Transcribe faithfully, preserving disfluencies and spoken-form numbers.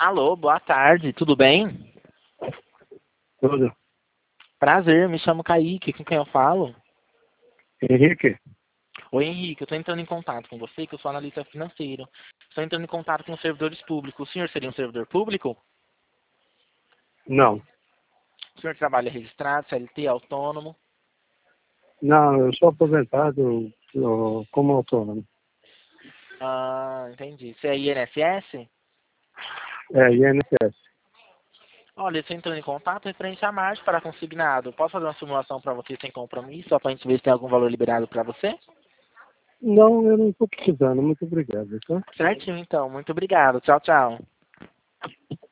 Alô, boa tarde, tudo bem? Tudo. Prazer, me chamo Kaique, com quem eu falo? Henrique? Oi, Henrique, eu estou entrando em contato com você, que eu sou analista financeiro. Estou entrando em contato com os servidores públicos. O senhor seria um servidor público? Não. O senhor trabalha registrado, C L T, autônomo? Não, eu sou aposentado eu- como autônomo. Ah, entendi. Você é I N S S? É, I N S S. Olha, eu estou entrando em contato referente à margem para consignado. Posso fazer uma simulação para você sem compromisso, só para a gente ver se tem algum valor liberado para você? Não, eu não estou precisando. Muito obrigado, tá? Certinho, então. Muito obrigado. Tchau, tchau.